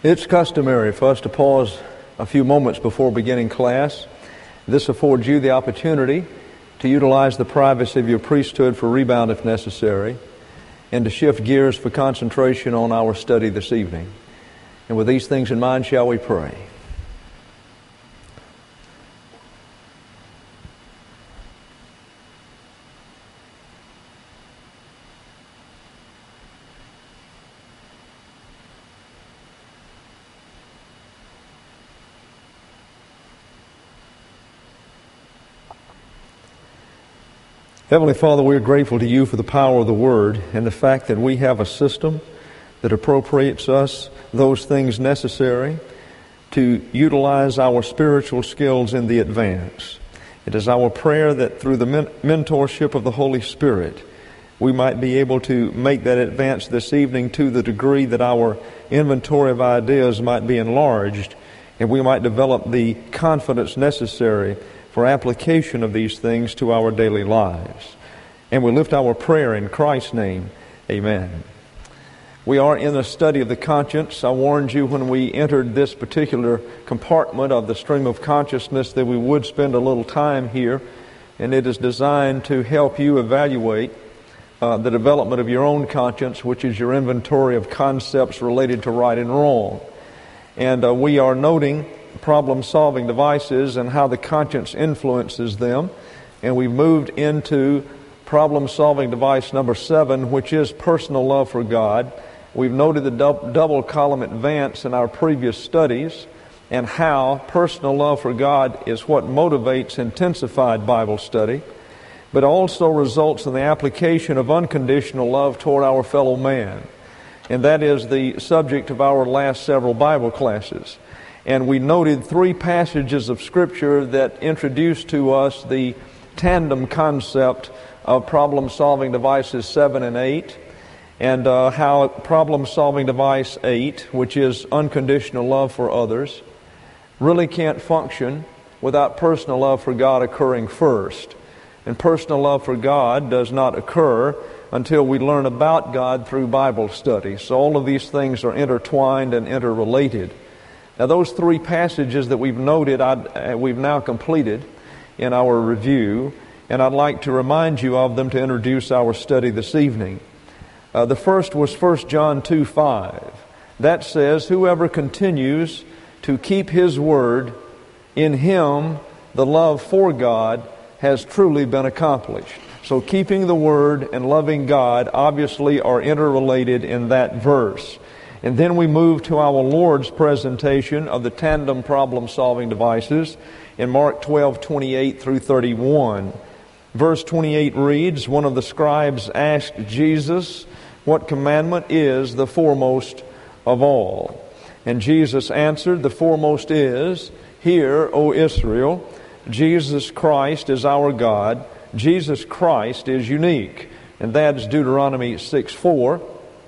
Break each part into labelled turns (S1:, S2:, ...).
S1: It's customary for us to pause a few moments before beginning class. This affords you the opportunity to utilize the privacy of your priesthood for rebound if necessary, and to shift gears for concentration on our study this evening. And with these things in mind, shall we pray? Heavenly Father, we are grateful to you for the power of the Word and the fact that we have a system that appropriates us those things necessary to utilize our spiritual skills in the advance. It is our prayer that through the mentorship of the Holy Spirit, we might be able to make that advance this evening to the degree that our inventory of ideas might be enlarged, and we might develop the confidence necessary for application of these things to our daily lives. And we lift our prayer in Christ's name. Amen. We are in a study of the conscience. I warned you when we entered this particular compartment of the stream of consciousness that we would spend a little time here, and it is designed to help you evaluate the development of your own conscience, which is your inventory of concepts related to right and wrong. And we are noting problem-solving devices and how the conscience influences them. And we've moved into problem-solving device number 7, which is personal love for God. We've noted the double column advance in our previous studies and how personal love for God is what motivates intensified Bible study, but also results in the application of unconditional love toward our fellow man. And that is the subject of our last several Bible classes. And we noted 3 passages of Scripture that introduced to us the tandem concept of problem-solving devices 7 and 8, and how problem-solving device 8, which is unconditional love for others, really can't function without personal love for God occurring first. And personal love for God does not occur until we learn about God through Bible study. So all of these things are intertwined and interrelated. Now, those 3 passages that we've noted, we've now completed in our review, and I'd like to remind you of them to introduce our study this evening. The first was 1 John 2:5. That says, "Whoever continues to keep His word, in him the love for God has truly been accomplished." So keeping the word and loving God obviously are interrelated in that verse. And then we move to our Lord's presentation of the tandem problem-solving devices in Mark 12:28 through 31. Verse 28 reads, "One of the scribes asked Jesus, 'What commandment is the foremost of all?' And Jesus answered, 'The foremost is, Hear, O Israel, Jesus Christ is our God. Jesus Christ is unique.'" And that's Deuteronomy 6:4.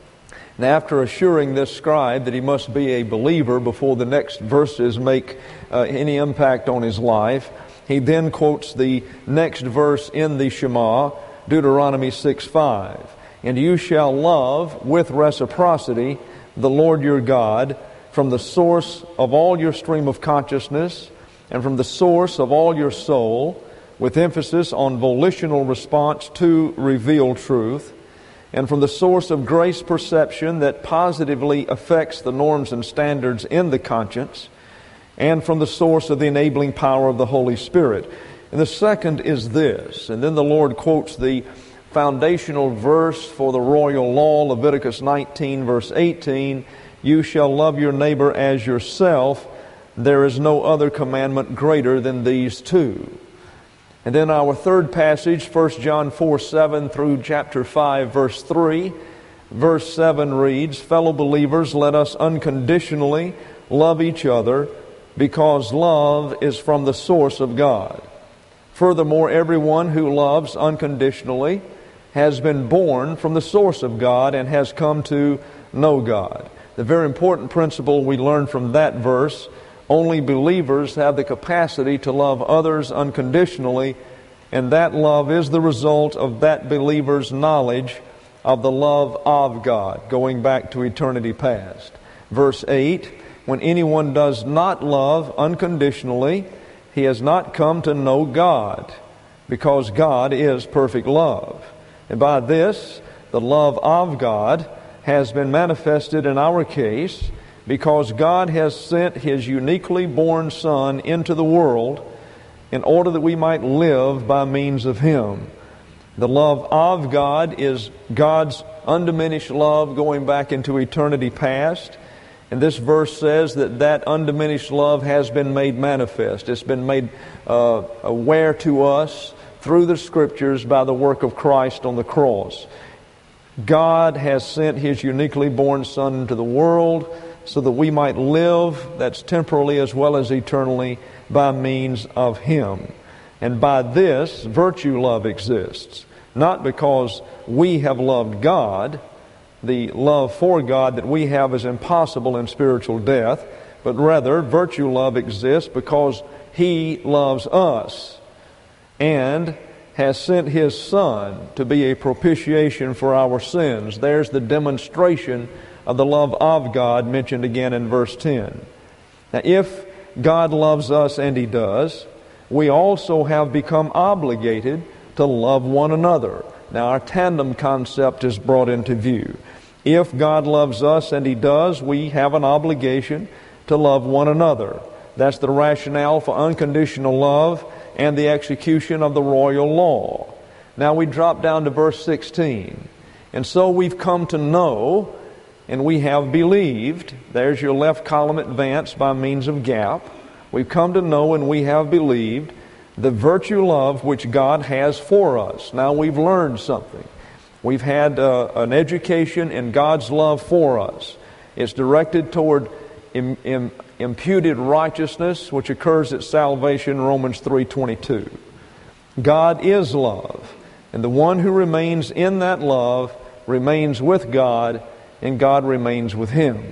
S1: And after assuring this scribe that he must be a believer before the next verses make any impact on his life, he then quotes the next verse in the Shema, Deuteronomy 6:5. "And you shall love with reciprocity the Lord your God from the source of all your stream of consciousness and from the source of all your soul," with emphasis on volitional response to revealed truth, and from the source of grace perception that positively affects the norms and standards in the conscience, and from the source of the enabling power of the Holy Spirit. And the second is this, and then the Lord quotes the foundational verse for the royal law, Leviticus 19, verse 18, "You shall love your neighbor as yourself. There is no other commandment greater than these 2. And then our third passage, 1 John 4:7 through chapter 5, verse 3. Verse 7 reads, "Fellow believers, let us unconditionally love each other, because love is from the source of God. Furthermore, everyone who loves unconditionally has been born from the source of God and has come to know God." The very important principle we learn from that verse: only believers have the capacity to love others unconditionally, and that love is the result of that believer's knowledge of the love of God, going back to eternity past. Verse 8, When anyone does not love unconditionally, he has not come to know God, because God is perfect love. And by this, the love of God has been manifested in our case, because God has sent His uniquely born Son into the world in order that we might live by means of Him. The love of God is God's undiminished love going back into eternity past. And this verse says that undiminished love has been made manifest. It's been made aware to us through the Scriptures by the work of Christ on the cross. God has sent His uniquely born Son into the world so that we might live, that's temporally as well as eternally, by means of Him. And by this, virtue love exists. Not because we have loved God. The love for God that we have is impossible in spiritual death, but rather virtue love exists because He loves us and has sent His Son to be a propitiation for our sins. There's the demonstration of the love of God mentioned again in verse 10. Now, if God loves us, and He does, we also have become obligated to love one another. Now, our tandem concept is brought into view. If God loves us, and He does, we have an obligation to love one another. That's the rationale for unconditional love and the execution of the royal law. Now we drop down to verse 16. And so we've come to know, and we have believed. There's your left column advance by means of gap. We've come to know and we have believed the virtue love which God has for us. Now we've learned something. We've had an education in God's love for us. It's directed toward imputed righteousness, which occurs at salvation, Romans 3:22. God is love, and the one who remains in that love remains with God, and God remains with him.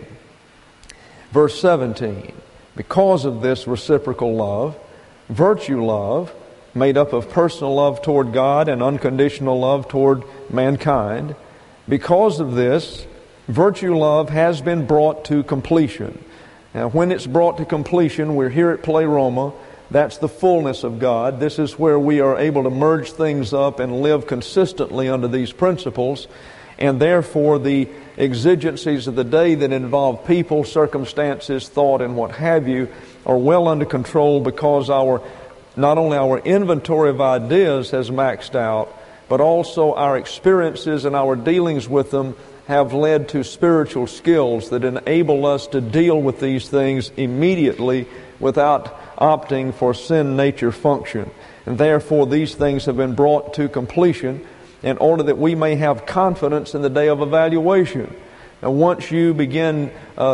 S1: Verse 17, because of this reciprocal love, virtue love, made up of personal love toward God and unconditional love toward mankind, because of this, virtue love has been brought to completion. Now, when it's brought to completion, we're here at Pleroma. That's the fullness of God. This is where we are able to merge things up and live consistently under these principles. And therefore, the exigencies of the day that involve people, circumstances, thought, and what have you are well under control, because not only our inventory of ideas has maxed out, but also our experiences and our dealings with them have led to spiritual skills that enable us to deal with these things immediately without opting for sin nature function. And therefore these things have been brought to completion in order that we may have confidence in the day of evaluation. Now, once you begin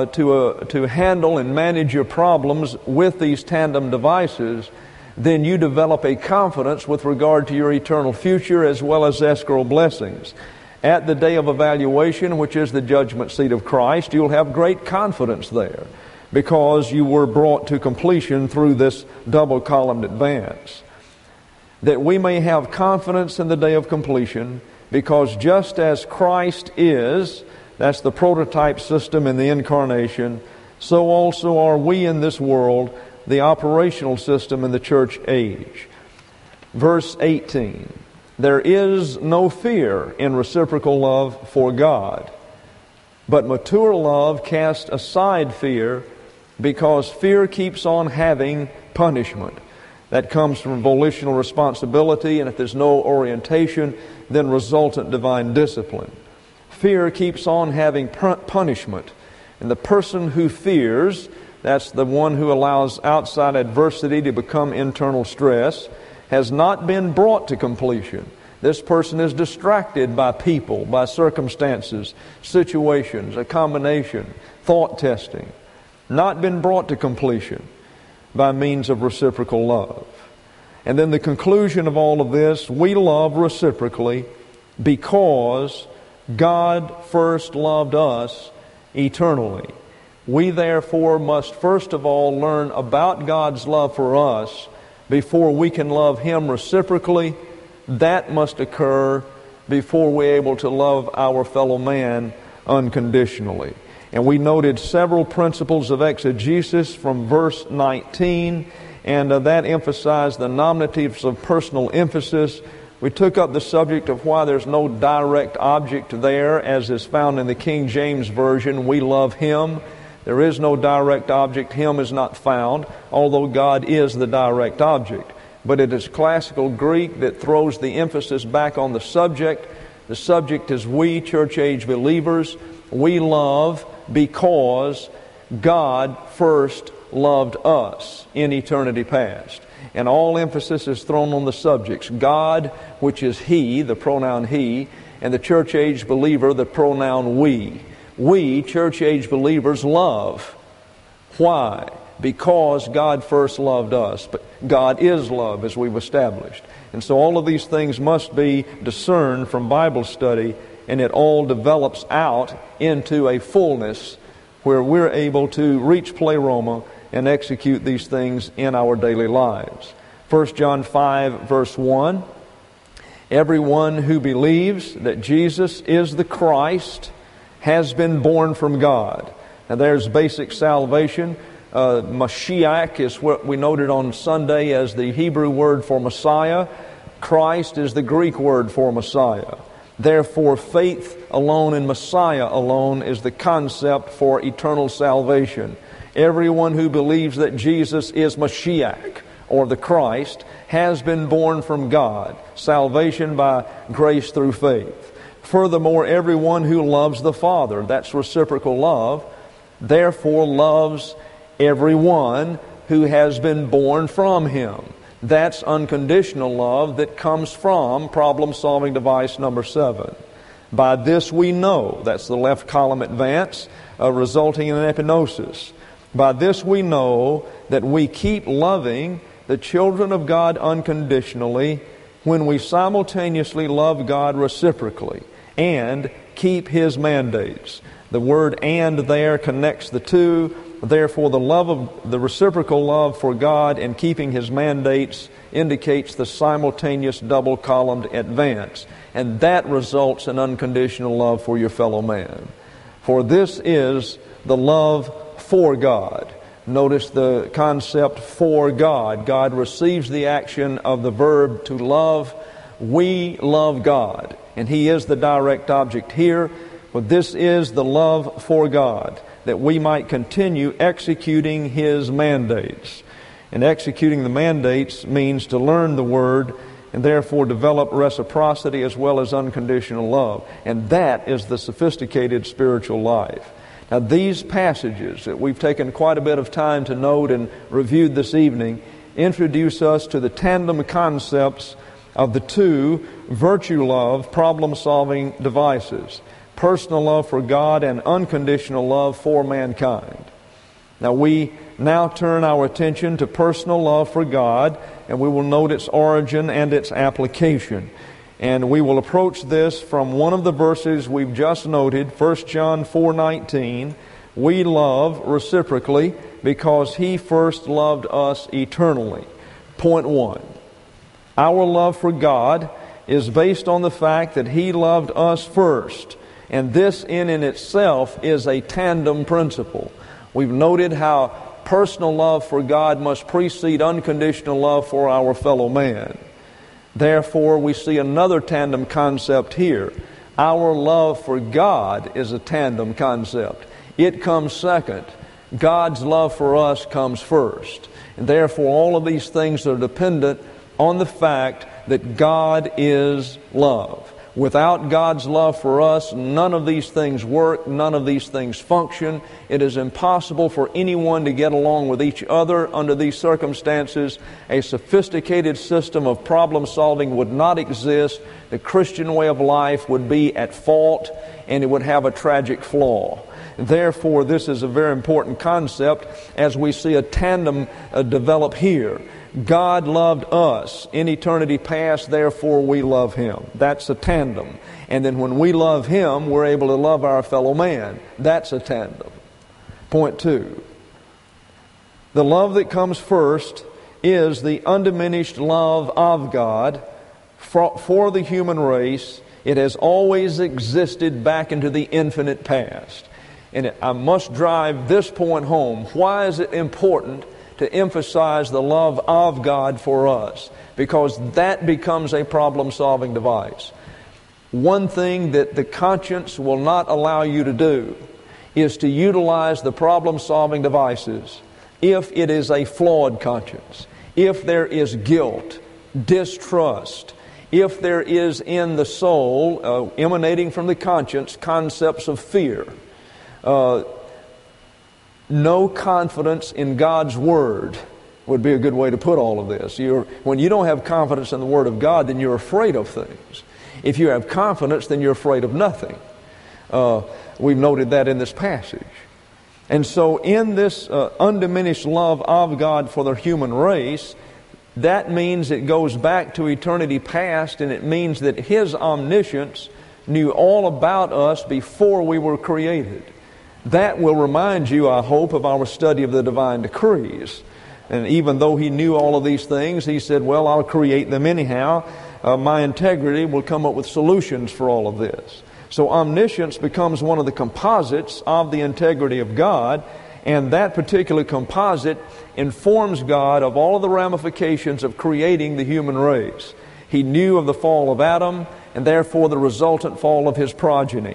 S1: to handle and manage your problems with these tandem devices, then you develop a confidence with regard to your eternal future as well as escrow blessings. At the day of evaluation, which is the judgment seat of Christ, you'll have great confidence there because you were brought to completion through this double-columned advance. That we may have confidence in the day of completion, because just as Christ is, that's the prototype system in the incarnation, so also are we in this world, the operational system in the church age. Verse 18, there is no fear in reciprocal love for God, but mature love casts aside fear, because fear keeps on having punishment. That comes from volitional responsibility, and if there's no orientation, then resultant divine discipline. Fear keeps on having punishment. And the person who fears, that's the one who allows outside adversity to become internal stress, has not been brought to completion. This person is distracted by people, by circumstances, situations, a combination, thought testing. Not been brought to completion by means of reciprocal love. And then the conclusion of all of this, we love reciprocally because God first loved us eternally. We therefore must first of all learn about God's love for us before we can love Him reciprocally. That must occur before we're able to love our fellow man unconditionally. And we noted several principles of exegesis from verse 19, and that emphasized the nominatives of personal emphasis. We took up the subject of why there's no direct object there, as is found in the King James Version, we love Him. There is no direct object. Him is not found, although God is the direct object. But it is classical Greek that throws the emphasis back on the subject. The subject is we, church-age believers. We love because God first loved us in eternity past. And all emphasis is thrown on the subjects. God, which is He, the pronoun He, and the church-age believer, the pronoun we. We, church-age believers, love. Why? Because God first loved us. But God is love, as we've established. And so all of these things must be discerned from Bible study, and it all develops out into a fullness where we're able to reach pleroma and execute these things in our daily lives. 1 John 5, verse 1, everyone who believes that Jesus is the Christ has been born from God. Now there's basic salvation. Mashiach is what we noted on Sunday as the Hebrew word for Messiah. Christ is the Greek word for Messiah. Therefore, faith alone in Messiah alone is the concept for eternal salvation. Everyone who believes that Jesus is Mashiach, or the Christ, has been born from God. Salvation by grace through faith. Furthermore, everyone who loves the Father, that's reciprocal love, therefore loves everyone who has been born from Him. That's unconditional love that comes from problem-solving device number 7. By this we know, that's the left column advance, resulting in an epinosis. By this we know that we keep loving the children of God unconditionally when we simultaneously love God reciprocally and keep His mandates. The word "and" there connects the two. Therefore, the reciprocal love for God and keeping His mandates indicates the simultaneous double-columned advance. And that results in unconditional love for your fellow man. For this is the love for God. Notice the concept for God. God receives the action of the verb to love. We love God. And He is the direct object here. But this is the love for God, that we might continue executing His mandates. And executing the mandates means to learn the Word and therefore develop reciprocity as well as unconditional love. And that is the sophisticated spiritual life. Now, these passages that we've taken quite a bit of time to note and reviewed this evening introduce us to the tandem concepts of the two virtue love problem-solving devices: personal love for God and unconditional love for mankind. Now, we now turn our attention to personal love for God, and we will note its origin and its application. And we will approach this from one of the verses we've just noted, 1 John 4:19. We love reciprocally because He first loved us eternally. Point 1. Our love for God is based on the fact that He loved us first. And this in itself is a tandem principle. We've noted how personal love for God must precede unconditional love for our fellow man. Therefore, we see another tandem concept here. Our love for God is a tandem concept. It comes second. God's love for us comes first. And therefore, all of these things are dependent on the fact that God is love. Without God's love for us, none of these things work, none of these things function. It is impossible for anyone to get along with each other under these circumstances. A sophisticated system of problem solving would not exist. The Christian way of life would be at fault, and it would have a tragic flaw. Therefore, this is a very important concept as we see a tandem develop here. God loved us in eternity past, therefore we love Him. That's a tandem. And then when we love Him, we're able to love our fellow man. That's a tandem. Point 2. The love that comes first is the undiminished love of God for the human race. It has always existed back into the infinite past. And I must drive this point home. Why is it important to emphasize the love of God for us? Because that becomes a problem-solving device. One thing that the conscience will not allow you to do is to utilize the problem-solving devices if it is a flawed conscience, if there is guilt, distrust, if there is in the soul, emanating from the conscience, concepts of fear, no confidence in God's Word would be a good way to put all of this. When you don't have confidence in the Word of God, then you're afraid of things. If you have confidence, then you're afraid of nothing. We've noted that in this passage. And so in this undiminished love of God for the human race, that means it goes back to eternity past, and it means that His omniscience knew all about us before we were created. That will remind you, I hope, of our study of the divine decrees. And even though He knew all of these things, He said, well, I'll create them anyhow. My integrity will come up with solutions for all of this. So omniscience becomes one of the composites of the integrity of God, and that particular composite informs God of all of the ramifications of creating the human race. He knew of the fall of Adam, and therefore the resultant fall of his progeny.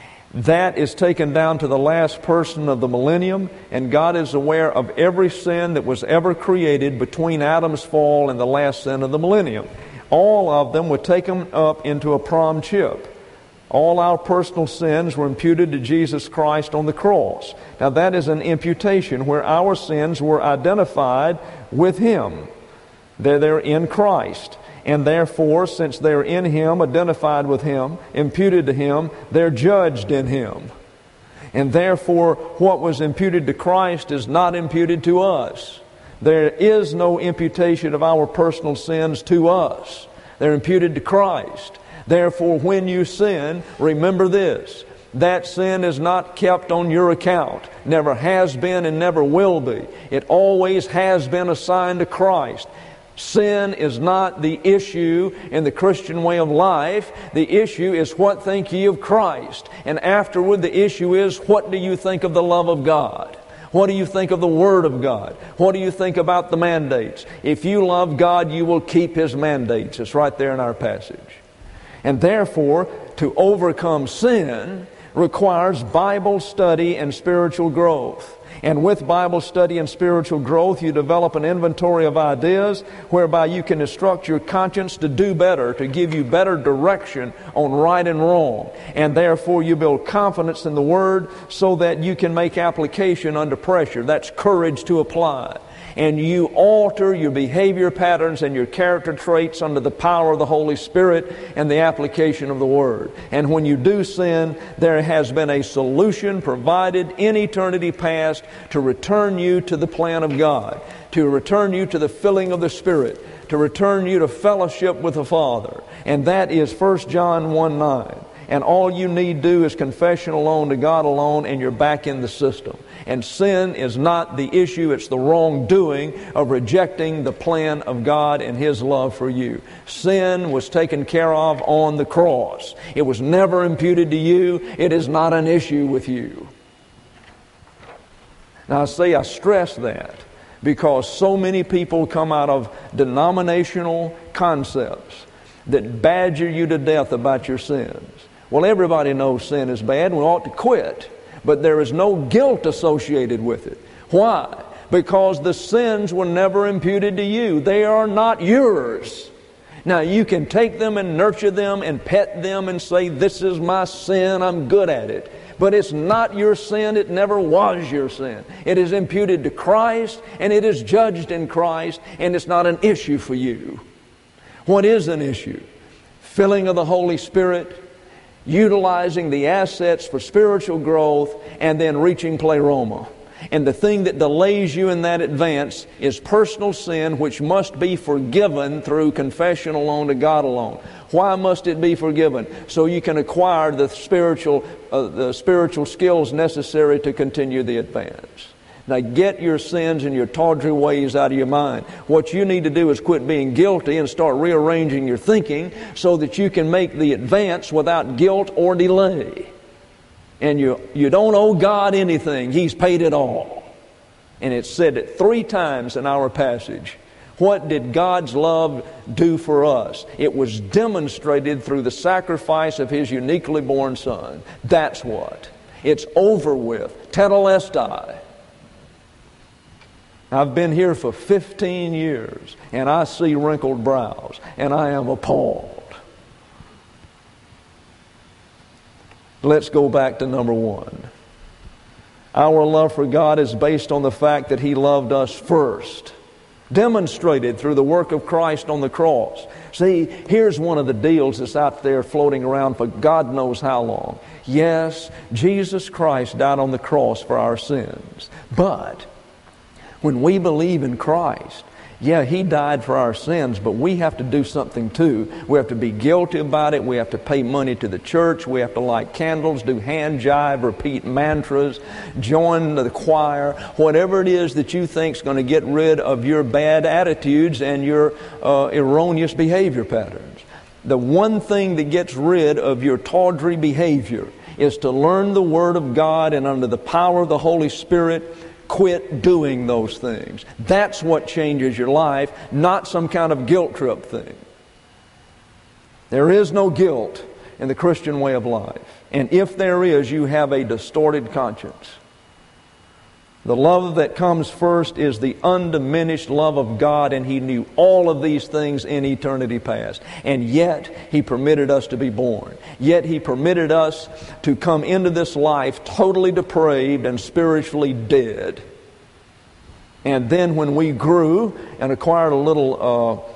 S1: That is taken down to the last person of the millennium, and God is aware of every sin that was ever created between Adam's fall and the last sin of the millennium. All of them were taken up into a prom chip. All our personal sins were imputed to Jesus Christ on the cross. Now that is an imputation where our sins were identified with Him. They're in Christ. And therefore, since they're in Him, identified with Him, imputed to Him, they're judged in Him. And therefore, what was imputed to Christ is not imputed to us. There is no imputation of our personal sins to us. They're imputed to Christ. Therefore, when you sin, remember this: that sin is not kept on your account. Never has been and never will be. It always has been assigned to Christ. Sin is not the issue in the Christian way of life. The issue is, what think ye of Christ? And afterward, the issue is, what do you think of the love of God? What do you think of the Word of God? What do you think about the mandates? If you love God, you will keep His mandates. It's right there in our passage. And therefore, to overcome sin requires Bible study and spiritual growth. And with Bible study and spiritual growth, you develop an inventory of ideas whereby you can instruct your conscience to do better, to give you better direction on right and wrong. And therefore, you build confidence in the Word so that you can make application under pressure. That's courage to apply. And you alter your behavior patterns and your character traits under the power of the Holy Spirit and the application of the Word. And when you do sin, there has been a solution provided in eternity past to return you to the plan of God, to return you to the filling of the Spirit, to return you to fellowship with the Father. And that is 1 John 1:9. And all you need do is confession alone to God alone, and you're back in the system. And sin is not the issue, it's the wrongdoing of rejecting the plan of God and His love for you. Sin was taken care of on the cross. It was never imputed to you. It is not an issue with you. Now I stress that because so many people come out of denominational concepts that badger you to death about your sins. Well, everybody knows sin is bad and we ought to quit. But there is no guilt associated with it. Why? Because the sins were never imputed to you. They are not yours. Now, you can take them and nurture them and pet them and say, this is my sin, I'm good at it. But it's not your sin. It never was your sin. It is imputed to Christ, and it is judged in Christ, and it's not an issue for you. What is an issue? Filling of the Holy Spirit, utilizing the assets for spiritual growth, and then reaching pleroma. And the thing that delays you in that advance is personal sin, which must be forgiven through confession alone to God alone. Why must it be forgiven? So you can acquire the spiritual skills necessary to continue the advance. Now get your sins and your tawdry ways out of your mind. What you need to do is quit being guilty and start rearranging your thinking so that you can make the advance without guilt or delay. and you don't owe God anything. He's paid it all. And it said it 3 times in our passage. What did God's love do for us? It was demonstrated through the sacrifice of His uniquely born Son. That's what. It's over with. Tetelestai. I've been here for 15 years, and I see wrinkled brows, and I am appalled. Let's go back to number 1. Our love for God is based on the fact that He loved us first, demonstrated through the work of Christ on the cross. See, here's one of the deals that's out there floating around for God knows how long. Yes, Jesus Christ died on the cross for our sins, but when we believe in Christ, yeah, He died for our sins, but we have to do something too. We have to be guilty about it. We have to pay money to the church. We have to light candles, do hand jive, repeat mantras, join the choir, whatever it is that you think is going to get rid of your bad attitudes and your erroneous behavior patterns. The one thing that gets rid of your tawdry behavior is to learn the Word of God, and under the power of the Holy Spirit, quit doing those things. That's what changes your life, not some kind of guilt trip thing. There is no guilt in the Christian way of life. And if there is, you have a distorted conscience. The love that comes first is the undiminished love of God, and He knew all of these things in eternity past. And yet, He permitted us to be born. Yet, He permitted us to come into this life totally depraved and spiritually dead. And then when we grew and acquired a little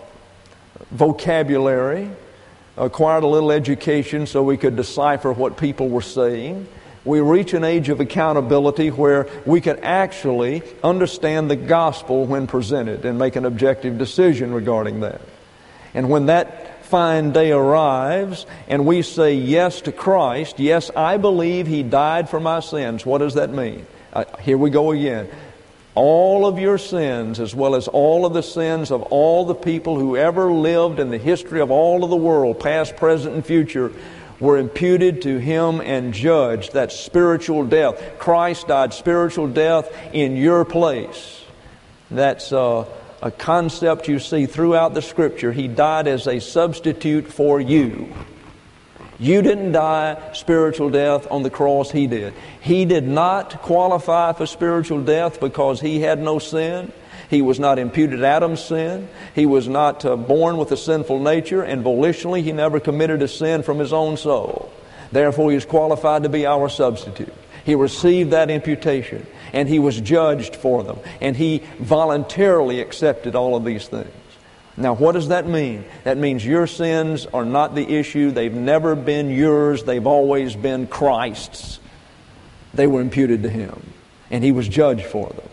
S1: vocabulary, acquired a little education so we could decipher what people were saying, we reach an age of accountability where we can actually understand the gospel when presented and make an objective decision regarding that. And when that fine day arrives and we say yes to Christ, yes, I believe He died for my sins. What does that mean? Here we go again. All of your sins, as well as all of the sins of all the people who ever lived in the history of all of the world, past, present, and future, were imputed to Him and judged. That's spiritual death. Christ died spiritual death in your place. That's a concept you see throughout the Scripture. He died as a substitute for you. You didn't die spiritual death on the cross. He did. He did not qualify for spiritual death because He had no sin. He was not imputed Adam's sin. He was not born with a sinful nature, and volitionally He never committed a sin from His own soul. Therefore, He is qualified to be our substitute. He received that imputation, and He was judged for them, and He voluntarily accepted all of these things. Now, what does that mean? That means your sins are not the issue. They've never been yours. They've always been Christ's. They were imputed to Him, and He was judged for them.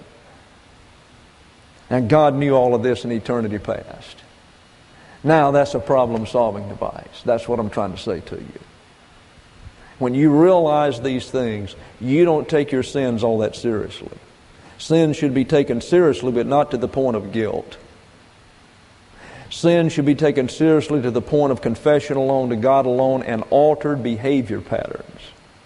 S1: And God knew all of this in eternity past. Now that's a problem-solving device. That's what I'm trying to say to you. When you realize these things, you don't take your sins all that seriously. Sin should be taken seriously, but not to the point of guilt. Sin should be taken seriously to the point of confession alone, to God alone, and altered behavior patterns.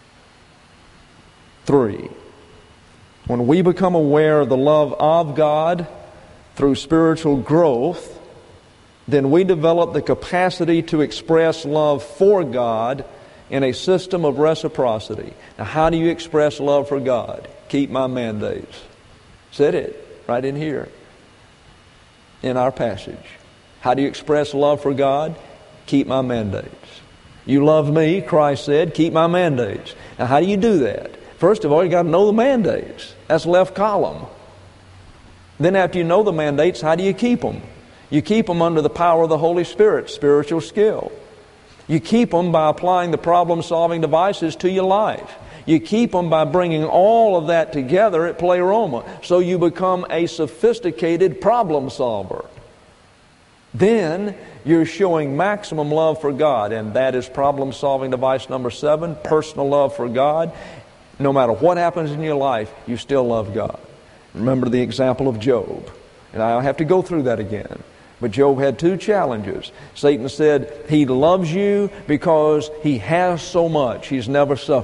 S1: 3, when we become aware of the love of God through spiritual growth, then we develop the capacity to express love for God in a system of reciprocity. Now, how do you express love for God? Keep my mandates. Said it right in here in our passage. How do you express love for God? Keep my mandates. You love me, Christ said, keep my mandates. Now, how do you do that? First of all, you got to know the mandates. That's left column. Then after you know the mandates, how do you keep them? You keep them under the power of the Holy Spirit, spiritual skill. You keep them by applying the problem-solving devices to your life. You keep them by bringing all of that together at Pleroma, so you become a sophisticated problem solver. Then you're showing maximum love for God, and that is problem-solving device number 7, personal love for God. No matter what happens in your life, you still love God. Remember the example of Job. And I don't have to go through that again. But Job had 2 challenges. Satan said, he loves you because he has so much. He's never suffered.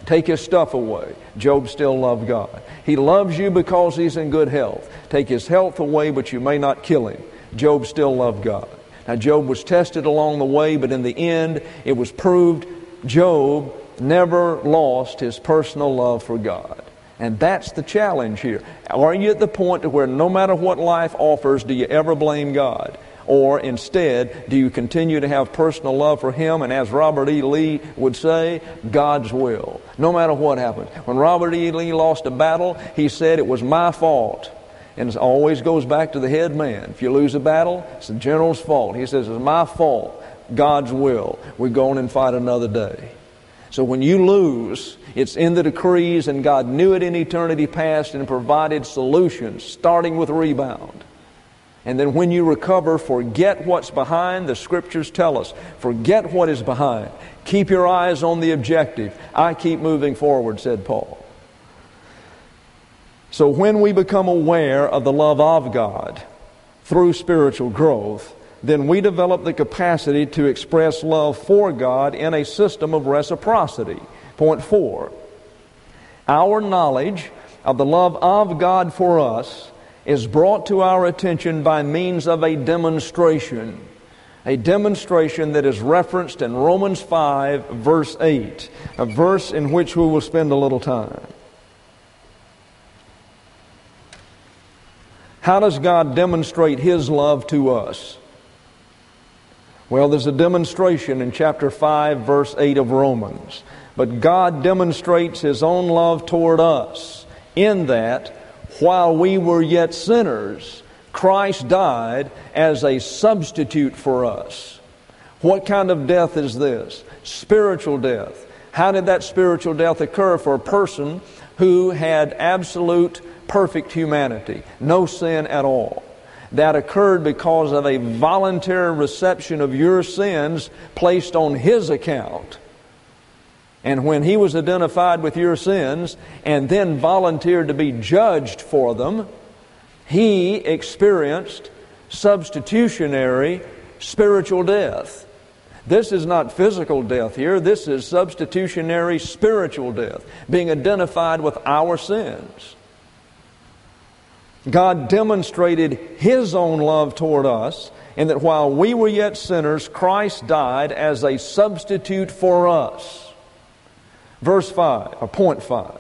S1: Take his stuff away. Job still loved God. He loves you because he's in good health. Take his health away, but you may not kill him. Job still loved God. Now, Job was tested along the way, but in the end, it was proved Job never lost his personal love for God. And that's the challenge here. Are you at the point to where no matter what life offers, do you ever blame God? Or instead, do you continue to have personal love for him? And as Robert E. Lee would say, God's will. No matter what happens. When Robert E. Lee lost a battle, he said it was my fault. And it always goes back to the head man. If you lose a battle, it's the general's fault. He says, it's my fault. God's will. We go on and fight another day. So when you lose, it's in the decrees, and God knew it in eternity past and provided solutions, starting with rebound. And then when you recover, forget what's behind. The Scriptures tell us, forget what is behind. Keep your eyes on the objective. I keep moving forward, said Paul. So when we become aware of the love of God through spiritual growth, then we develop the capacity to express love for God in a system of reciprocity. Point 4. Our knowledge of the love of God for us is brought to our attention by means of a demonstration that is referenced in Romans 5, verse 8, a verse in which we will spend a little time. How does God demonstrate His love to us? Well, there's a demonstration in chapter 5, verse 8 of Romans. But God demonstrates His own love toward us in that while we were yet sinners, Christ died as a substitute for us. What kind of death is this? Spiritual death. How did that spiritual death occur for a person who had absolute perfect humanity, no sin at all? That occurred because of a voluntary reception of your sins placed on His account. And when He was identified with your sins and then volunteered to be judged for them, He experienced substitutionary spiritual death. This is not physical death here. This is substitutionary spiritual death, being identified with our sins. God demonstrated His own love toward us in that while we were yet sinners, Christ died as a substitute for us. Verse 5, or point 5.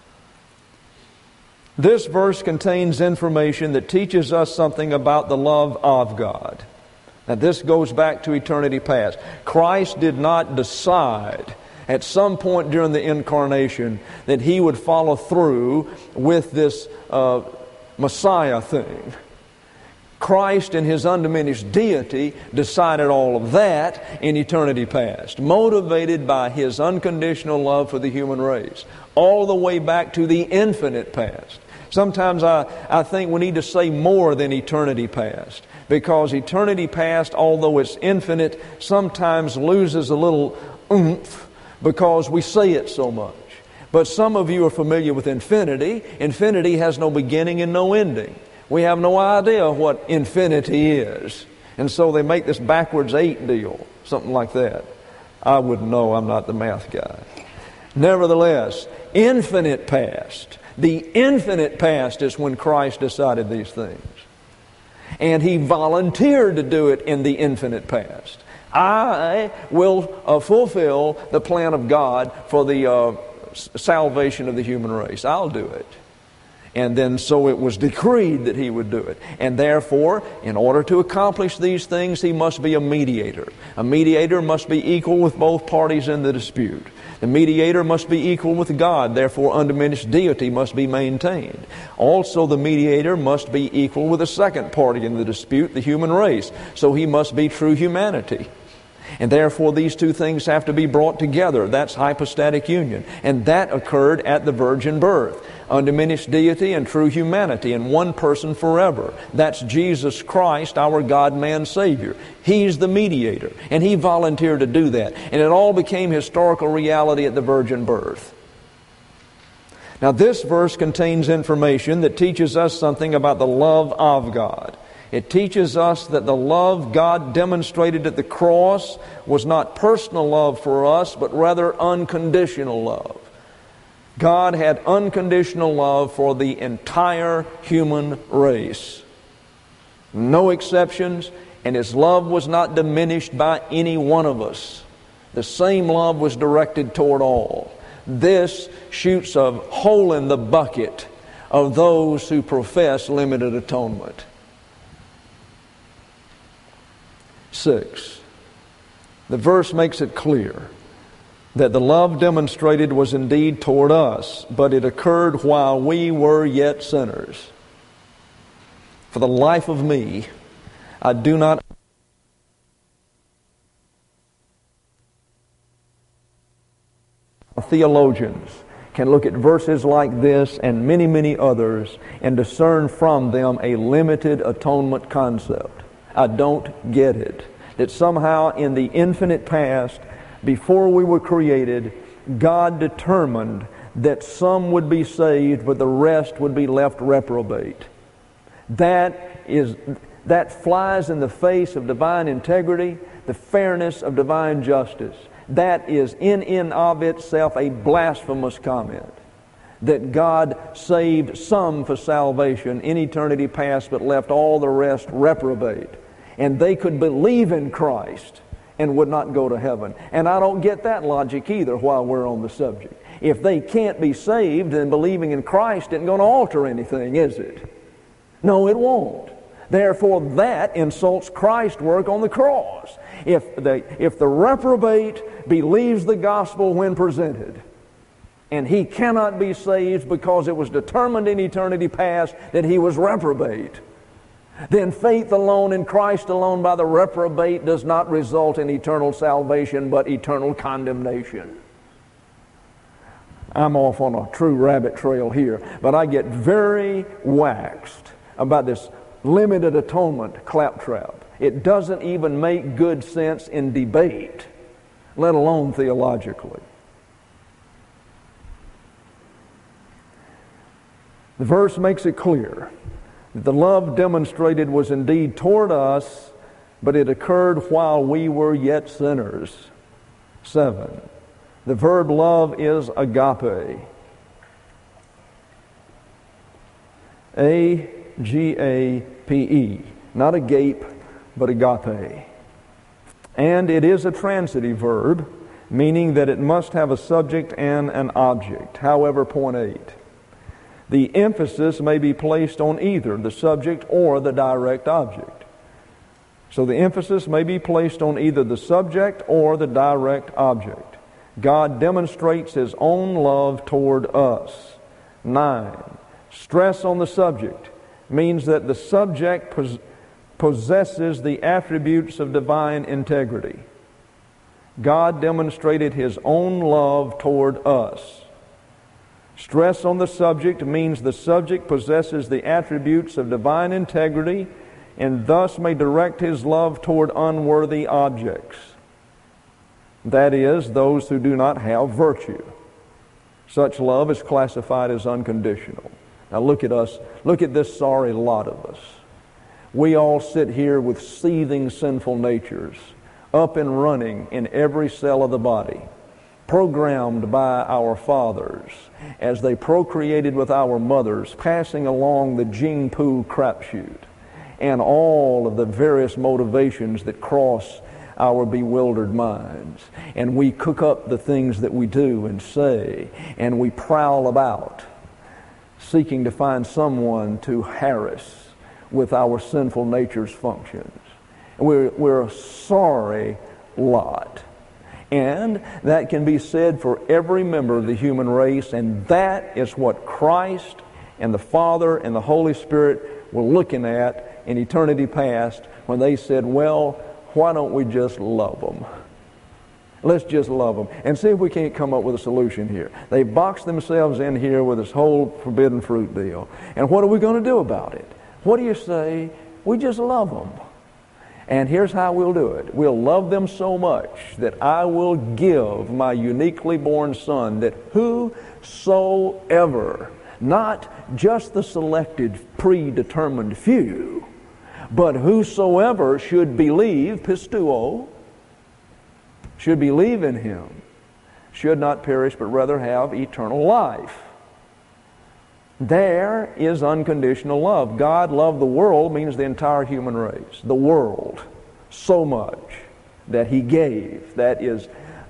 S1: This verse contains information that teaches us something about the love of God. Now this goes back to eternity past. Christ did not decide at some point during the incarnation that He would follow through with this Messiah thing. Christ in His undiminished deity decided all of that in eternity past, motivated by His unconditional love for the human race, all the way back to the infinite past. Sometimes I think we need to say more than eternity past, because eternity past, although it's infinite, sometimes loses a little oomph because we say it so much. But some of you are familiar with infinity. Infinity has no beginning and no ending. We have no idea what infinity is. And so they make this backwards 8 deal, something like that. I wouldn't know, I'm not the math guy. Nevertheless, infinite past. The infinite past is when Christ decided these things. And He volunteered to do it in the infinite past. I will fulfill the plan of God for the salvation of the human race. I'll do it. And then so it was decreed that He would do it. And therefore, in order to accomplish these things, He must be a mediator. A mediator must be equal with both parties in the dispute. The mediator must be equal with God. Therefore, undiminished deity must be maintained. Also, the mediator must be equal with the second party in the dispute, the human race. So He must be true humanity. And therefore, these two things have to be brought together. That's hypostatic union. And that occurred at the virgin birth. Undiminished deity and true humanity in one person forever. That's Jesus Christ, our God-man Savior. He's the mediator. And He volunteered to do that. And it all became historical reality at the virgin birth. Now, this verse contains information that teaches us something about the love of God. It teaches us that the love God demonstrated at the cross was not personal love for us, but rather unconditional love. God had unconditional love for the entire human race. No exceptions, and His love was not diminished by any one of us. The same love was directed toward all. This shoots a hole in the bucket of those who profess limited atonement. 6. The verse makes it clear that the love demonstrated was indeed toward us, but it occurred while we were yet sinners. For the life of me, I do not theologians can look at verses like this and many, many others and discern from them a limited atonement concept. I don't get it. That somehow in the infinite past, before we were created, God determined that some would be saved, but the rest would be left reprobate. That flies in the face of divine integrity, the fairness of divine justice. That is in and of itself a blasphemous comment. That God saved some for salvation in eternity past, but left all the rest reprobate. And they could believe in Christ and would not go to heaven. And I don't get that logic either while we're on the subject. If they can't be saved, then believing in Christ isn't going to alter anything, is it? No, it won't. Therefore, that insults Christ's work on the cross. If the reprobate believes the gospel when presented, and he cannot be saved because it was determined in eternity past that he was reprobate, then faith alone in Christ alone by the reprobate does not result in eternal salvation, but eternal condemnation. I'm off on a true rabbit trail here, but I get very waxed about this limited atonement claptrap. It doesn't even make good sense in debate, let alone theologically. The verse makes it clear that the love demonstrated was indeed toward us, but it occurred while we were yet sinners. 7. The verb love is agape. A-G-A-P-E. Not agape, but agape. And it is a transitive verb, meaning that it must have a subject and an object. However, point 8. The emphasis may be placed on either the subject or the direct object. So the emphasis may be placed on either the subject or the direct object. God demonstrates His own love toward us. 9. Stress on the subject means that the subject possesses the attributes of divine integrity. God demonstrated His own love toward us. Stress on the subject means the subject possesses the attributes of divine integrity and thus may direct his love toward unworthy objects. That is, those who do not have virtue. Such love is classified as unconditional. Now look at us. Look at this sorry lot of us. We all sit here with seething sinful natures, up and running in every cell of the body, programmed by our fathers as they procreated with our mothers, passing along the gene pool crapshoot and all of the various motivations that cross our bewildered minds. And we cook up the things that we do and say, and we prowl about seeking to find someone to harass with our sinful nature's functions. We're a sorry lot. And that can be said for every member of the human race, and that is what Christ and the Father and the Holy Spirit were looking at in eternity past when they said, well, why don't we just love them? Let's just love them and see if we can't come up with a solution here. They boxed themselves in here with this whole forbidden fruit deal. And what are we going to do about it? What do you say? We just love them. And here's how we'll do it. We'll love them so much that I will give my uniquely born Son, that whosoever, not just the selected, predetermined few, but whosoever should believe, pistuo, should believe in Him, should not perish, but rather have eternal life. There is unconditional love. God loved the world means the entire human race, the world, so much that He gave. That is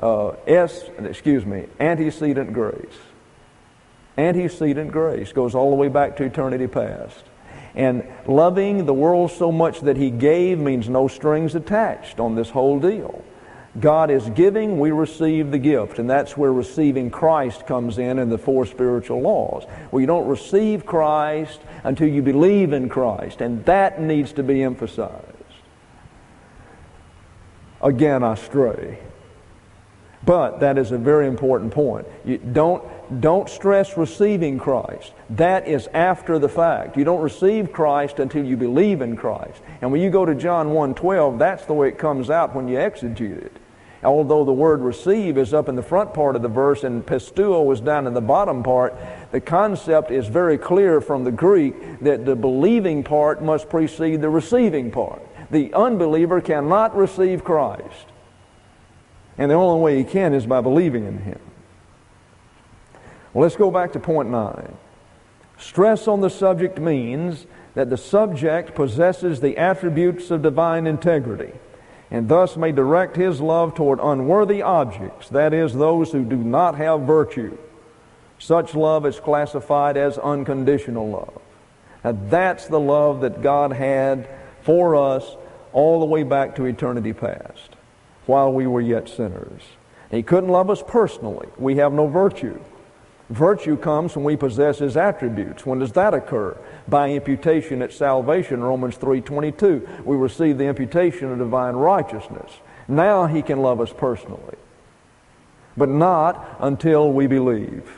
S1: antecedent grace. Antecedent grace goes all the way back to eternity past. And loving the world so much that He gave means no strings attached on this whole deal. God is giving, we receive the gift, and that's where receiving Christ comes in the four spiritual laws. Well, you don't receive Christ until you believe in Christ, and that needs to be emphasized. Again, I stray. But that is a very important point. You don't stress receiving Christ. That is after the fact. You don't receive Christ until you believe in Christ. And when you go to John 1:12, that's the way it comes out when you exegete it. Although the word receive is up in the front part of the verse and pisteuo is down in the bottom part, the concept is very clear from the Greek that the believing part must precede the receiving part. The unbeliever cannot receive Christ. And the only way he can is by believing in Him. Well, let's go back to point 9. Stress on the subject means that the subject possesses the attributes of divine integrity and thus may direct his love toward unworthy objects, that is, those who do not have virtue. Such love is classified as unconditional love. Now, that's the love that God had for us all the way back to eternity past, while we were yet sinners. He couldn't love us personally. We have no virtue. Virtue comes when we possess His attributes. When does that occur? By imputation at salvation, Romans 3:22. We receive the imputation of divine righteousness. Now He can love us personally, but not until we believe.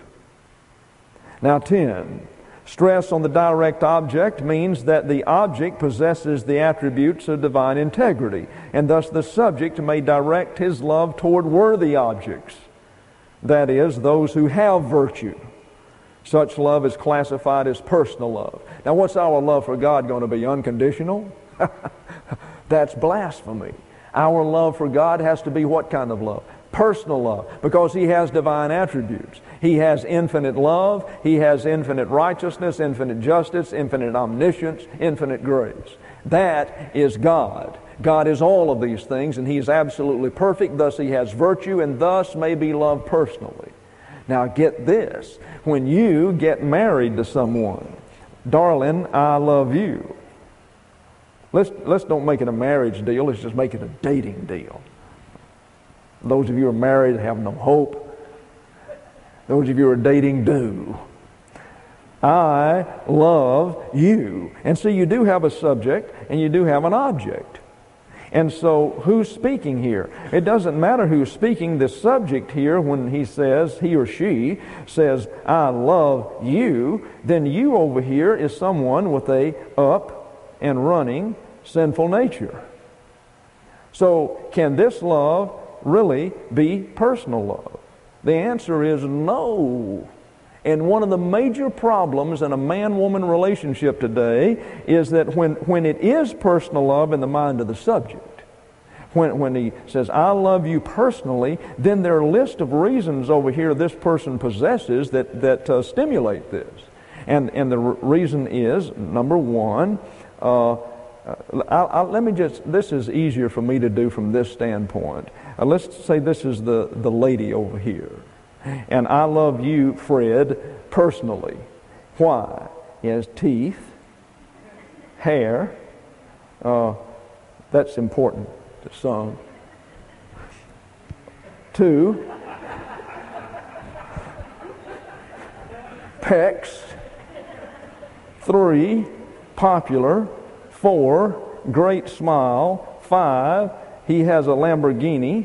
S1: Now 10. Stress on the direct object means that the object possesses the attributes of divine integrity, and thus the subject may direct his love toward worthy objects. That is, those who have virtue. Such love is classified as personal love. Now, what's our love for God going to be? Unconditional? That's blasphemy. Our love for God has to be what kind of love? Personal love, because He has divine attributes. He has infinite love, He has infinite righteousness, infinite justice, infinite omniscience, infinite grace. That is God. God is all of these things, and He is absolutely perfect. Thus He has virtue, and thus may be loved personally. Now get this. When you get married to someone, darling, I love you. Let's don't make it a marriage deal. Let's just make it a dating deal. Those of you who are married have no hope. Those of you who are dating do. I love you. And so you do have a subject and you do have an object. And so who's speaking here? It doesn't matter who's speaking. The subject here, when he or she says, I love you, then you over here is someone with a up and running sinful nature. So can this love really be personal love? The answer is no. And one of the major problems in a man-woman relationship today is that when it is personal love in the mind of the subject, when he says, I love you personally, then there are a list of reasons over here this person possesses that stimulate this. And the reason is, number one, this is easier for me to do from this standpoint. Let's say this is the lady over here. And I love you, Fred, personally. Why? He has teeth, hair. That's important to some. 2, pecs. 3, popular. 4, great smile. 5, he has a Lamborghini,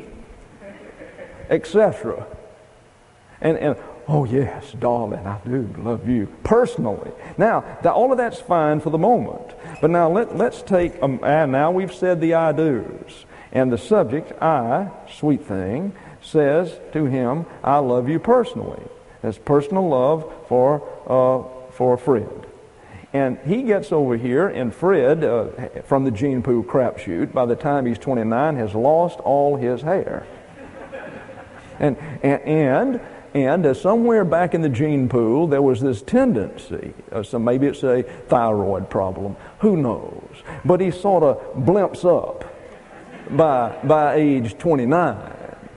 S1: etc. And oh yes, darling, I do love you personally. Now, all of that's fine for the moment. But now let's take, now we've said the I do's. And the subject, I, sweet thing, says to him, I love you personally. That's personal love for Fred. And he gets over here, and Fred, from the gene pool crapshoot, by the time he's 29, has lost all his hair. And somewhere back in the gene pool, there was this tendency. So maybe it's a thyroid problem. Who knows? But he sort of blimps up by age 29.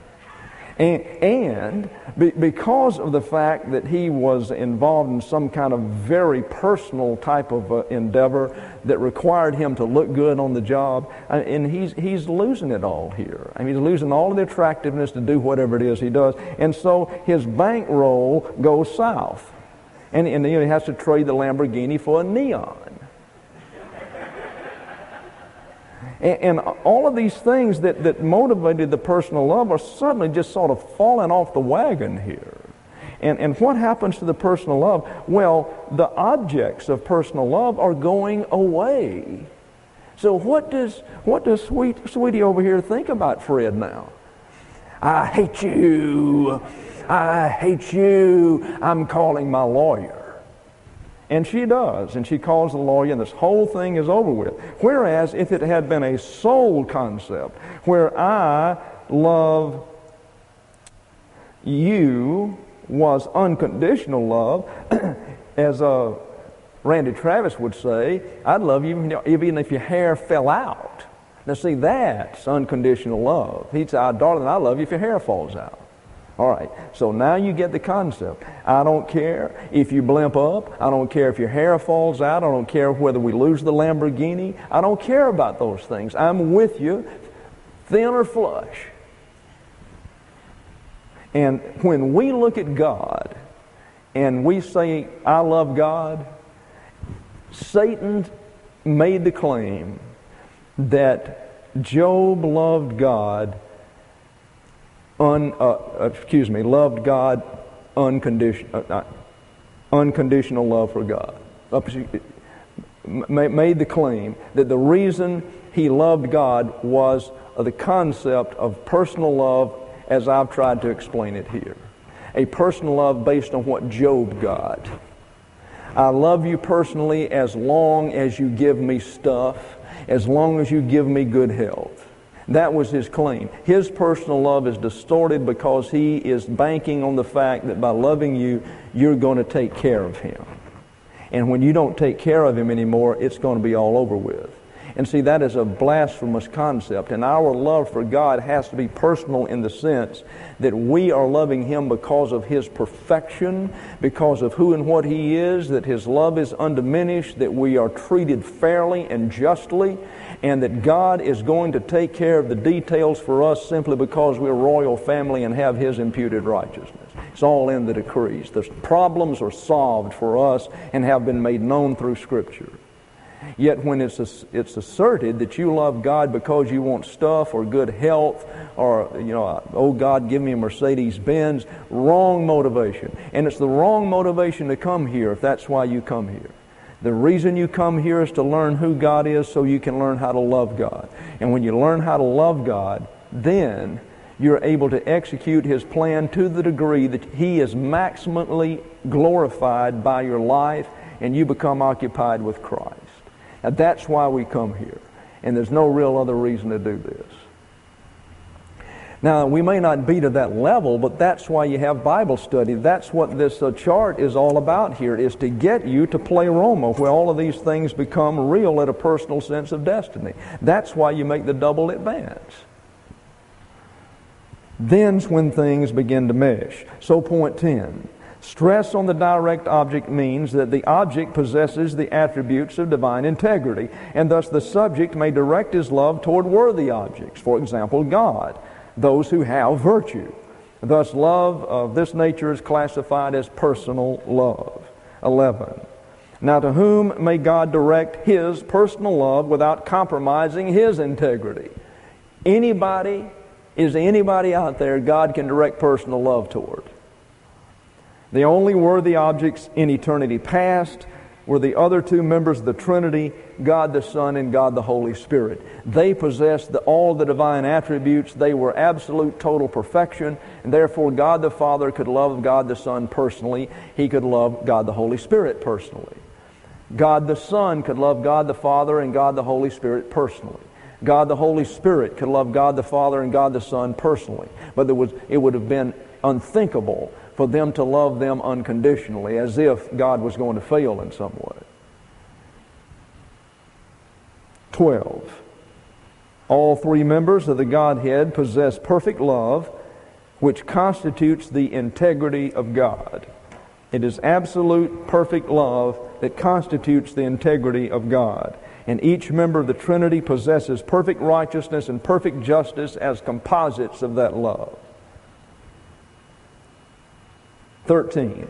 S1: And because of the fact that he was involved in some kind of very personal type of endeavor that required him to look good on the job, and he's losing it all here. I mean, he's losing all of the attractiveness to do whatever it is he does. And so his bankroll goes south. And he has to trade the Lamborghini for a Neon. And all of these things that motivated the personal love are suddenly just sort of falling off the wagon here. And what happens to the personal love? Well, the objects of personal love are going away. So what does Sweetie over here think about Fred now? I hate you. I hate you. I'm calling my lawyer. And she does, and she calls the lawyer, and this whole thing is over with. Whereas if it had been a soul concept, where I love you was unconditional love, as Randy Travis would say, I'd love you even if your hair fell out. Now see, that's unconditional love. He'd say, darling, I love you if your hair falls out. All right, so now you get the concept. I don't care if you blimp up. I don't care if your hair falls out. I don't care whether we lose the Lamborghini. I don't care about those things. I'm with you, thin or flush. And when we look at God and we say, I love God, Satan made the claim that Job loved God loved God unconditional love for God. Made the claim that the reason he loved God was the concept of personal love as I've tried to explain it here. A personal love based on what Job got. I love you personally as long as you give me stuff, as long as you give me good health. That was his claim. His personal love is distorted because he is banking on the fact that by loving you, you're going to take care of him. And when you don't take care of him anymore, it's going to be all over with. And see, that is a blasphemous concept. And our love for God has to be personal in the sense that we are loving him because of his perfection, because of who and what he is, that his love is undiminished, that we are treated fairly and justly, and that God is going to take care of the details for us simply because we're a royal family and have his imputed righteousness. It's all in the decrees. The problems are solved for us and have been made known through Scripture. Yet when it's asserted that you love God because you want stuff or good health or, oh God, give me a Mercedes Benz, wrong motivation. And it's the wrong motivation to come here if that's why you come here. The reason you come here is to learn who God is so you can learn how to love God. And when you learn how to love God, then you're able to execute his plan to the degree that he is maximally glorified by your life and you become occupied with Christ. Now that's why we come here. And there's no real other reason to do this. Now, we may not be to that level, but that's why you have Bible study. That's what this chart is all about here, is to get you to pleroma, where all of these things become real at a personal sense of destiny. That's why you make the double advance. Then's when things begin to mesh. So point 10. Stress on the direct object means that the object possesses the attributes of divine integrity, and thus the subject may direct his love toward worthy objects. For example, God, those who have virtue. Thus, love of this nature is classified as personal love. 11. Now, to whom may God direct his personal love without compromising his integrity? Anybody, is anybody out there God can direct personal love toward? The only worthy objects in eternity past were the other two members of the Trinity, God the Son and God the Holy Spirit. They possessed all the divine attributes. They were absolute total perfection, and therefore God the Father could love God the Son personally. He could love God the Holy Spirit personally. God the Son could love God the Father and God the Holy Spirit personally. God the Holy Spirit could love God the Father and God the Son personally. But it would have been unthinkable for them to love them unconditionally, as if God was going to fail in some way. 12. All three members of the Godhead possess perfect love, which constitutes the integrity of God. It is absolute perfect love that constitutes the integrity of God. And each member of the Trinity possesses perfect righteousness and perfect justice as composites of that love. 13.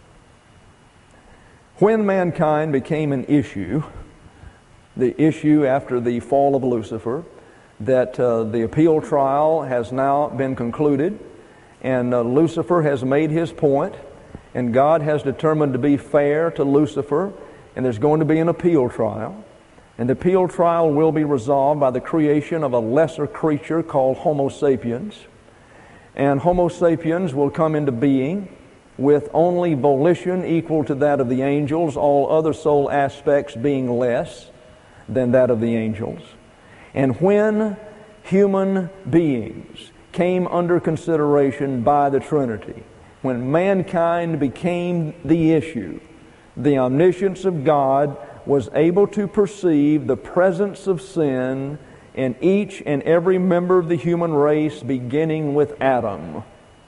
S1: When mankind became an issue, the issue after the fall of Lucifer, that the appeal trial has now been concluded, and Lucifer has made his point, and God has determined to be fair to Lucifer, and there's going to be an appeal trial. And the appeal trial will be resolved by the creation of a lesser creature called Homo sapiens. And Homo sapiens will come into being with only volition equal to that of the angels, all other soul aspects being less than that of the angels. And when human beings came under consideration by the Trinity, when mankind became the issue, the omniscience of God was able to perceive the presence of sin in each and every member of the human race, beginning with Adam.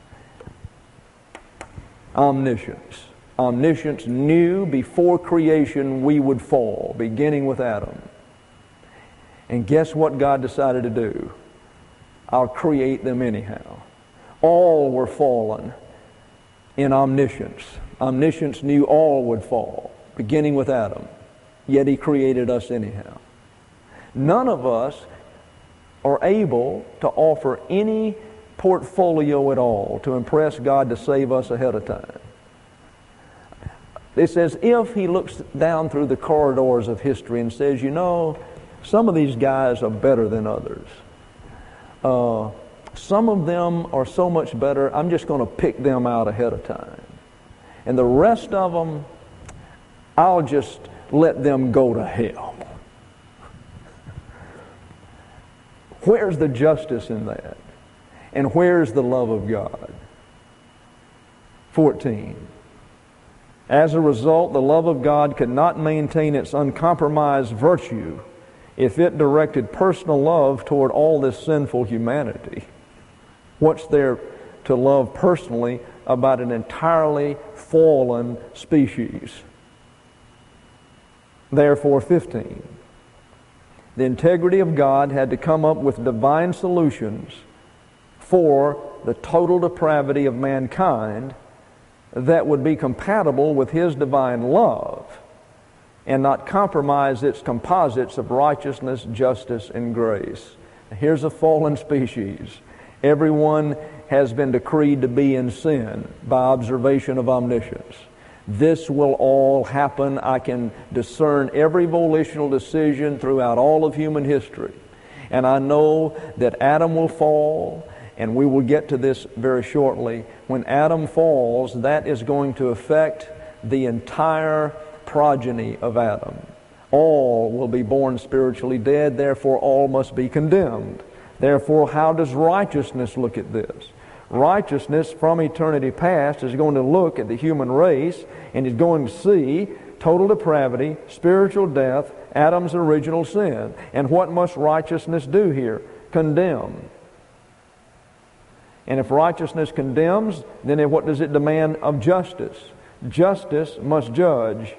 S1: Omniscience. Omniscience knew before creation we would fall, beginning with Adam. And guess what God decided to do? I'll create them anyhow. All were fallen in omniscience. Omniscience knew all would fall, beginning with Adam. Yet He created us anyhow. None of us are able to offer any portfolio at all to impress God to save us ahead of time. It's as if He looks down through the corridors of history and says, you know, some of these guys are better than others. Some of them are so much better, I'm just going to pick them out ahead of time. And the rest of them, I'll just let them go to hell. Where's the justice in that? And where's the love of God? 14. As a result, the love of God could not maintain its uncompromised virtue if it directed personal love toward all this sinful humanity. What's there to love personally about an entirely fallen species? Therefore, 15. The integrity of God had to come up with divine solutions for the total depravity of mankind that would be compatible with His divine love and not compromise its composites of righteousness, justice, and grace. Here's a fallen species. Everyone has been decreed to be in sin by observation of omniscience. This will all happen. I can discern every volitional decision throughout all of human history. And I know that Adam will fall, and we will get to this very shortly. When Adam falls, that is going to affect the entire progeny of Adam. All will be born spiritually dead, therefore all must be condemned. Therefore, how does righteousness look at this? Righteousness from eternity past is going to look at the human race and is going to see total depravity, spiritual death, Adam's original sin. And what must righteousness do here? Condemn. And if righteousness condemns, then what does it demand of justice? Justice must judge.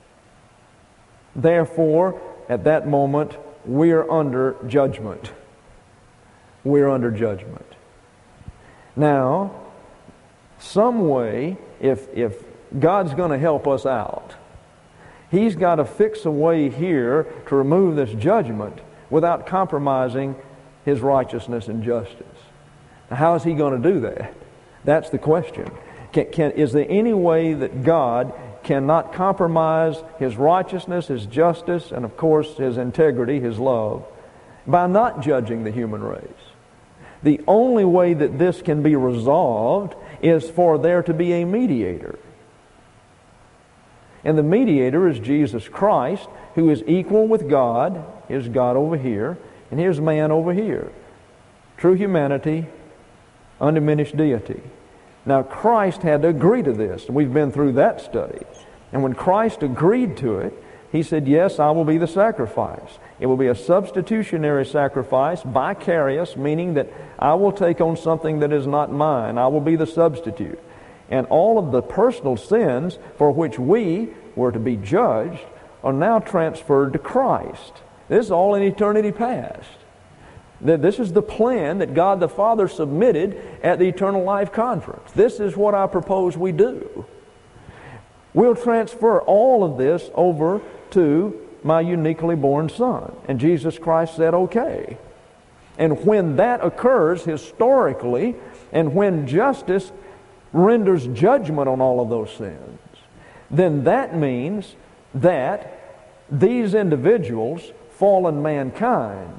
S1: Therefore, at that moment, we're under judgment. We're under judgment. Now, some way, if God's going to help us out, He's got to fix a way here to remove this judgment without compromising His righteousness and justice. Now, how is He going to do that? That's the question. Is there any way that God cannot compromise His righteousness, His justice, and of course His integrity, His love, by not judging the human race? The only way that this can be resolved is for there to be a mediator. And the mediator is Jesus Christ, who is equal with God, is God over here, And here's man over here. True humanity, undiminished deity. Now Christ had to agree to this. We've been through that study. And when Christ agreed to it, He said, yes, I will be the sacrifice. It will be a substitutionary sacrifice, vicarious, meaning that I will take on something that is not mine. I will be the substitute. And all of the personal sins for which we were to be judged are now transferred to Christ. This is all in eternity past. This is the plan that God the Father submitted at the Eternal Life Conference. This is what I propose we do. We'll transfer all of this over to my uniquely born Son. And Jesus Christ said, okay. And when that occurs historically, and when justice renders judgment on all of those sins, then that means that these individuals, fallen mankind,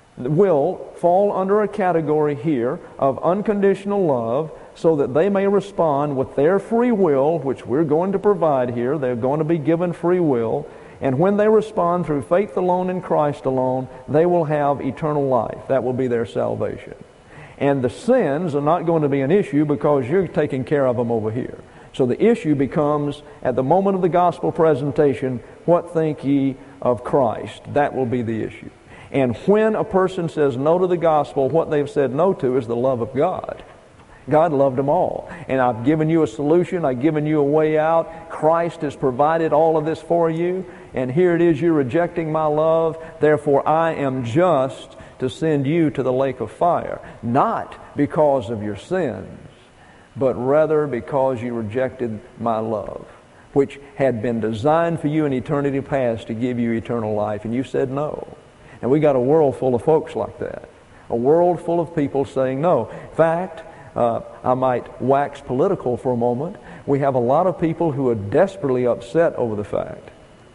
S1: will fall under a category here of unconditional love, so that they may respond with their free will, which we're going to provide here. They're going to be given free will. And when they respond through faith alone in Christ alone, they will have eternal life. That will be their salvation. And the sins are not going to be an issue because you're taking care of them over here. So the issue becomes, at the moment of the gospel presentation, what think ye of Christ? That will be the issue. And when a person says no to the gospel, what they've said no to is the love of God. God loved them all. And I've given you a solution. I've given you a way out. Christ has provided all of this for you. And here it is, you're rejecting my love. Therefore, I am just to send you to the lake of fire. Not because of your sins, but rather because you rejected my love, which had been designed for you in eternity past to give you eternal life. And you said no. And we got a world full of folks like that. A world full of people saying no. In fact, I might wax political for a moment. We have a lot of people who are desperately upset over the fact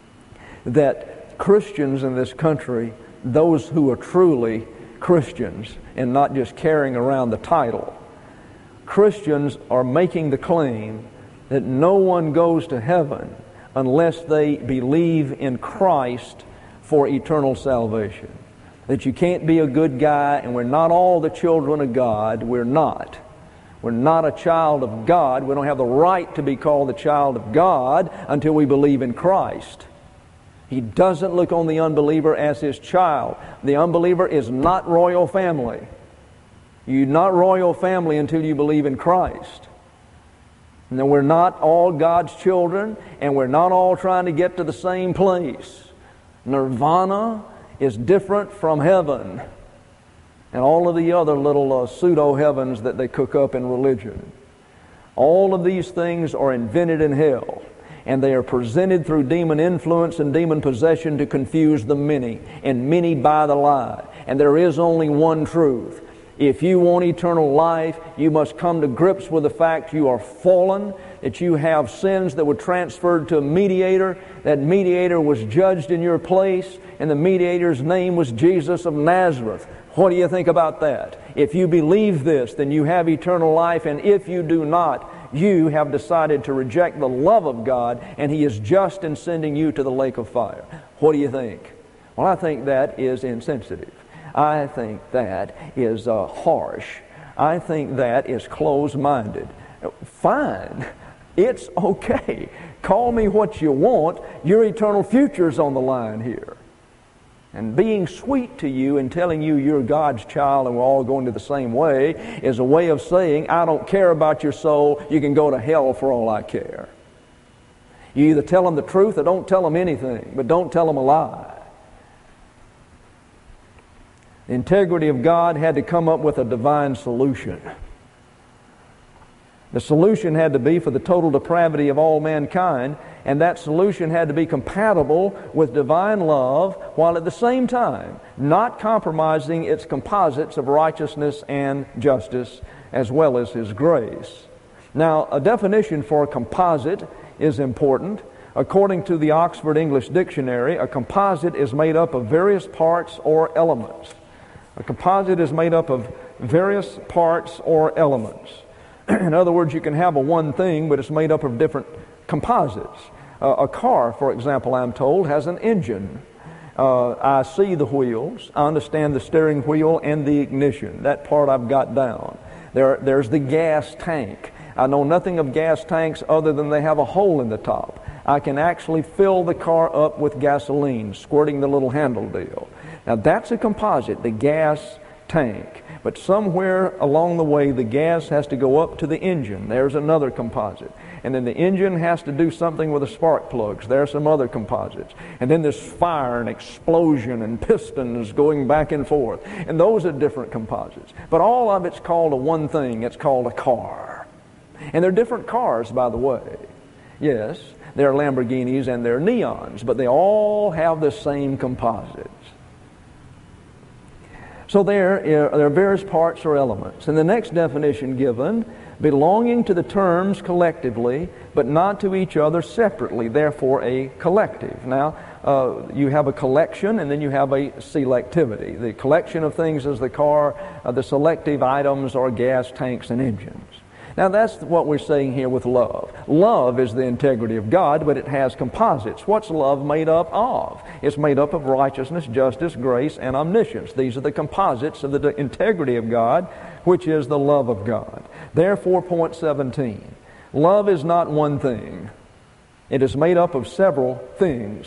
S1: that Christians in this country, those who are truly Christians and not just carrying around the title, Christians are making the claim that no one goes to heaven unless they believe in Christ for eternal salvation. That you can't be a good guy, and we're not all the children of God. We're not. We're not a child of God. We don't have the right to be called the child of God until we believe in Christ. He doesn't look on the unbeliever as His child. The unbeliever is not royal family. You're not royal family until you believe in Christ. Now, we're not all God's children, and we're not all trying to get to the same place. Nirvana is different from heaven and all of the other little pseudo-heavens that they cook up in religion. All of these things are invented in hell, and they are presented through demon influence and demon possession to confuse the many, and many buy the lie. And there is only one truth. If you want eternal life, you must come to grips with the fact you are fallen, that you have sins that were transferred to a mediator. That mediator was judged in your place, and the mediator's name was Jesus of Nazareth. What do you think about that? If you believe this, then you have eternal life, and if you do not, you have decided to reject the love of God, and He is just in sending you to the lake of fire. What do you think? Well, I think that is insensitive. I think that is harsh. I think that is closed-minded. Fine. It's okay. Call me what you want. Your eternal future's on the line here. And being sweet to you and telling you you're God's child and we're all going to the same way is a way of saying, I don't care about your soul. You can go to hell for all I care. You either tell them the truth or don't tell them anything, but don't tell them a lie. The integrity of God had to come up with a divine solution. The solution had to be for the total depravity of all mankind, and that solution had to be compatible with divine love, while at the same time not compromising its composites of righteousness and justice, as well as His grace. Now, a definition for a composite is important. According to the Oxford English Dictionary, a composite is made up of various parts or elements. A composite is made up of various parts or elements. In other words, you can have a one thing, but it's made up of different composites. A car, for example, I'm told, has an engine. I see the wheels. I understand the steering wheel and the ignition. That part I've got down. There's the gas tank. I know nothing of gas tanks other than they have a hole in the top. I can actually fill the car up with gasoline, squirting the little handle deal. Now that's a composite, the gas tank. But somewhere along the way, the gas has to go up to the engine. There's another composite. And then the engine has to do something with the spark plugs. There are some other composites. And then there's fire and explosion and pistons going back and forth. And those are different composites. But all of it's called a one thing. It's called a car. And they're different cars, by the way. Yes, they're Lamborghinis and they're Neons, but they all have the same composites. So there are various parts or elements. And the next definition given, belonging to the terms collectively, but not to each other separately, therefore a collective. Now, you have a collection and then you have a selectivity. The collection of things is the car, the selective items are gas tanks and engines. Now that's what we're saying here with love. Love is the integrity of God, but it has composites. What's love made up of? It's made up of righteousness, justice, grace, and omniscience. These are the composites of the integrity of God, which is the love of God. Therefore, point 17, love is not one thing. It is made up of several things.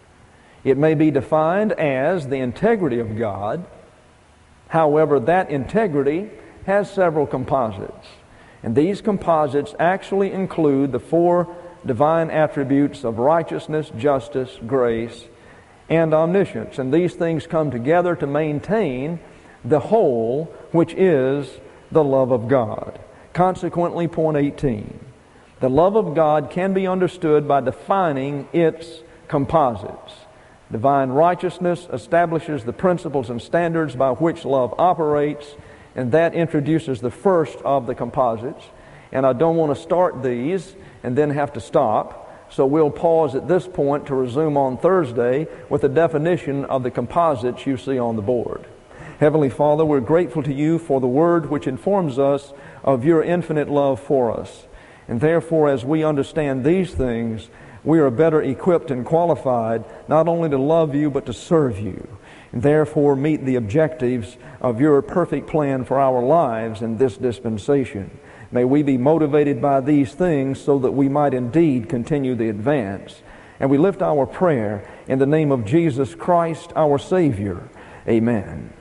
S1: It may be defined as the integrity of God. However, that integrity has several composites. And these composites actually include the four divine attributes of righteousness, justice, grace, and omniscience. And these things come together to maintain the whole, which is the love of God. Consequently, point 18, the love of God can be understood by defining its composites. Divine righteousness establishes the principles and standards by which love operates, and that introduces the first of the composites. And I don't want to start these and then have to stop. So we'll pause at this point to resume on Thursday with a definition of the composites you see on the board. Heavenly Father, we're grateful to you for the Word which informs us of your infinite love for us. And therefore, as we understand these things, we are better equipped and qualified not only to love you but to serve you. And therefore meet the objectives of your perfect plan for our lives in this dispensation. May we be motivated by these things so that we might indeed continue the advance. And we lift our prayer in the name of Jesus Christ, our Savior. Amen.